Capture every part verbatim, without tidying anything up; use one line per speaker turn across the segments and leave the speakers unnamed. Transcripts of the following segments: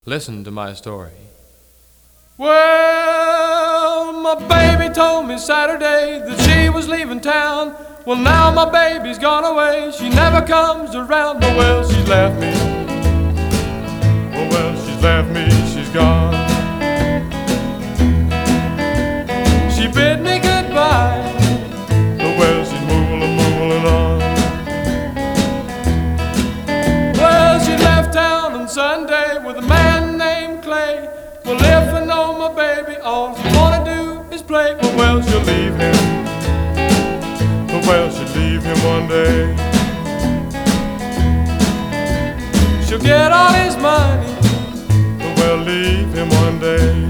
Listen to my story. Well, my baby told me Saturday that she was leaving town. Well, now my baby's gone away. She never comes around. Oh, well, she's left me. Oh, well, she's left me. She's gone. She bid me goodbye. Oh, well, she's moving, moving on. Well, she left town on Sunday with a man named Clay. Well, if I know my baby, all she wanna do is play. Well, well, she'll leave him. Well, she'll leave him one day. She'll get all his money. Well, leave him one day.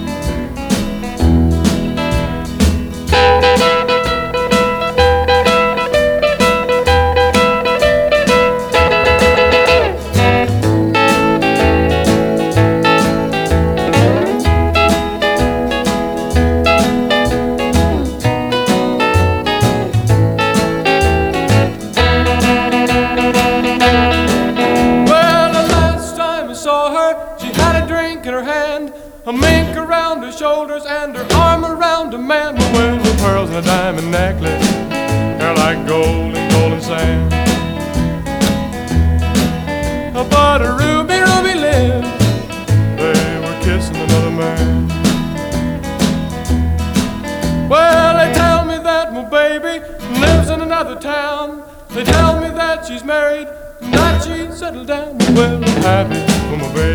In her hand, a mink around her shoulders and her arm around a man. Well, with pearls and a diamond necklace, hair like gold and golden sand. But her ruby, ruby lips, they were kissing another man. Well, they tell me that my baby lives in another town. They tell me that she's married, that she's settled down. Well, I'm happy for my baby.